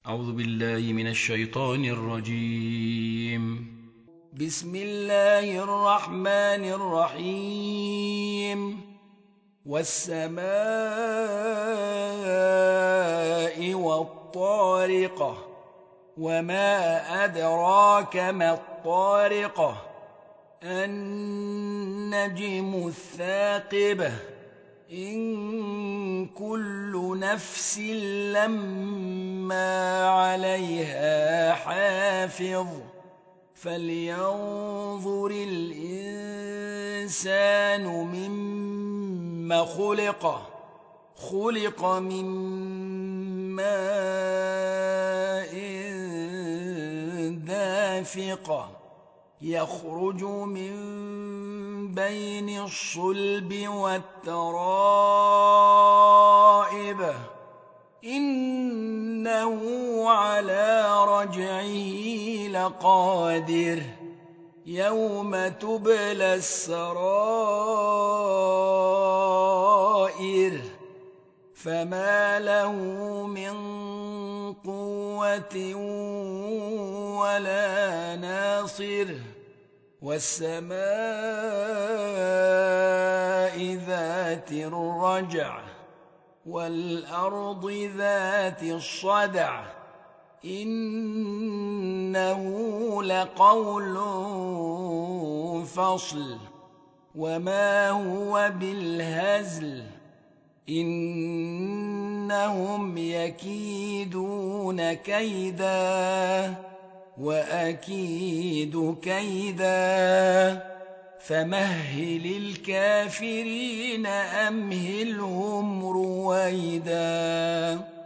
أعوذ بالله من الشيطان الرجيم. بسم الله الرحمن الرحيم. والسماء والطارق، وما أدراك ما الطارق، النجم الثاقب، إن كل نفس لما عليها حافظ، فلينظر الإنسان مما خلق من ماء دافق، يخرج من بين الصلب والترائب، إنه على رجعه لقادر، يوم تبلى السرائر، فما له من قوة ولا ناصر. والسماء ذات الرجع، والأرض ذات الصدع، إنه لقول فصل، وما هو بالهزل، إنهم يكيدون كيدا وأكيد كيدا، فمهل الكافرين أمهلهم رويدا.